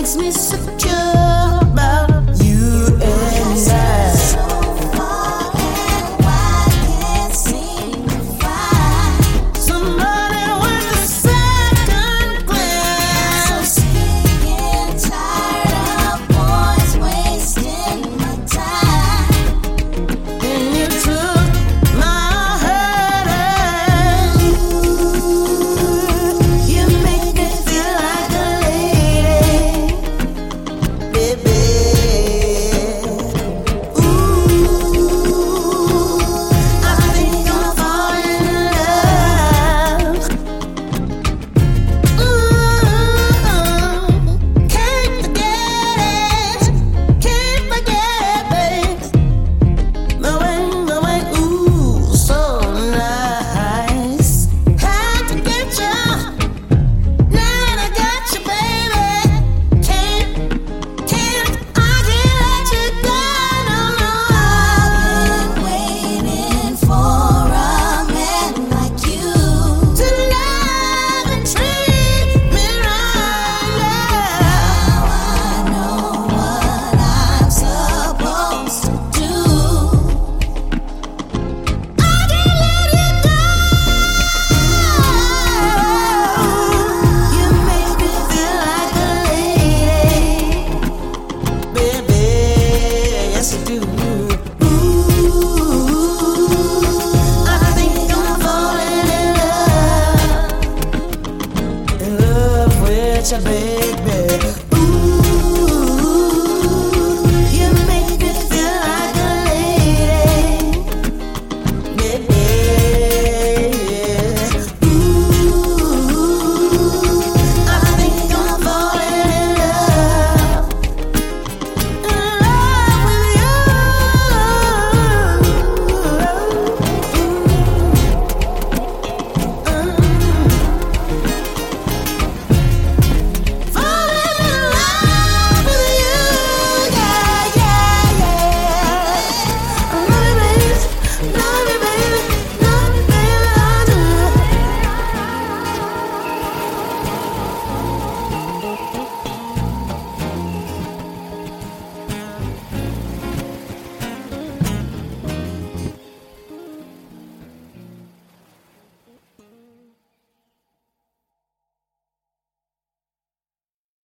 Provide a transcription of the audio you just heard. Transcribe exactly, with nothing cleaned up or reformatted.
makes me secure about you and I. So far and wide, can't seem to find Somebody with a second glance. so sick and tired of boys wasting my time. And you took my heart and you make me feel like a lady, baby. Ooh, I think I'm falling in love. Ooh, can't forget it, can't forget, babe. The way, the way, ooh, so nice. Had to get you, now I got you, baby. Can't, can't, I can't let you go, no, no. I've been waiting for a man like you To love and treat me right, Now I know what I'm supposed to do. I can't let you go. You make me feel like a lady, baby. Yes, you do. Ooh, I think I'm falling in love, in love with you, baby.